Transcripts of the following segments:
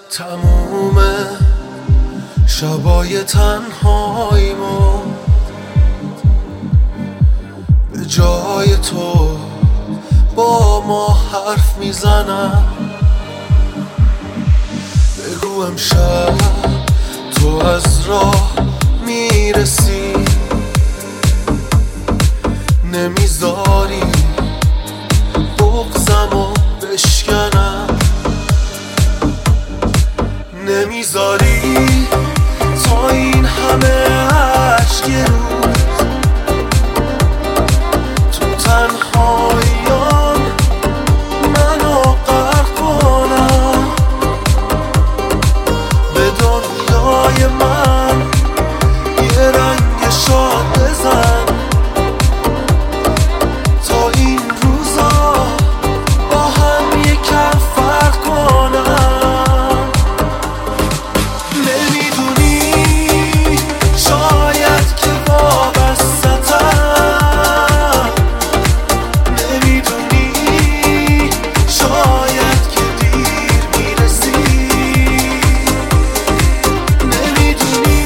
تموم شبای تنهاییمو به جای تو با ما حرف میزنم. بگو امشب تو از راه میرسی، نمیذاری بغضمو بشکنم، نمیذاری تا این همه عشق روز تو تنهاییان منو غرق کنم. به دنیای من یه رنگ شاد بزن تا این روزا با هم یکم فرق کنم. نمیدونی شاید که وابسته‌تم، نمیدونی شاید که دیر میرسی، نمیدونی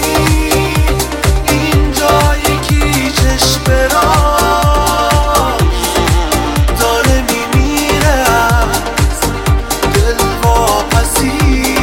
اینجا یکی چشم راست داره میمیره از دلواپسی.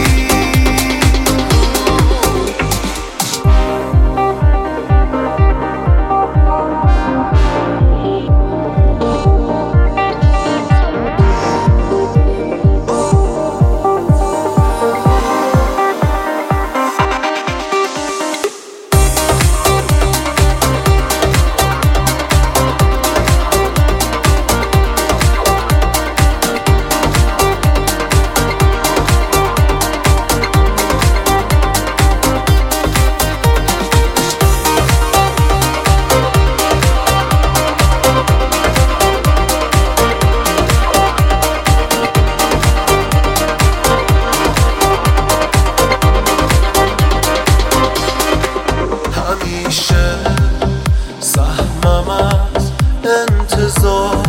همیشه سهمم از انتظار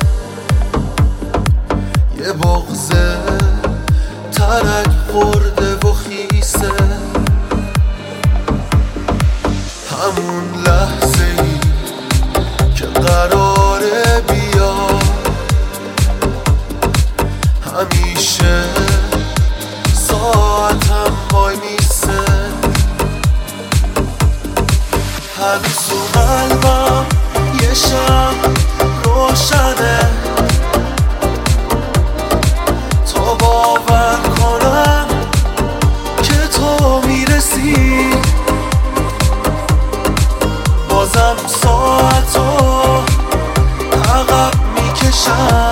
یه بغض ترک خورده و خیسه، همون لحظه ای که قراره بیاد همیشه ساعتم وای میسه. هنوز تو قلبم یه شب روشنه تا باور کنم که تو میرسی. بازم ساعتو عقب میکشم،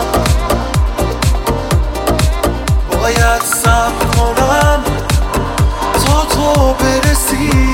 باید صبر کنم تا تو برسی.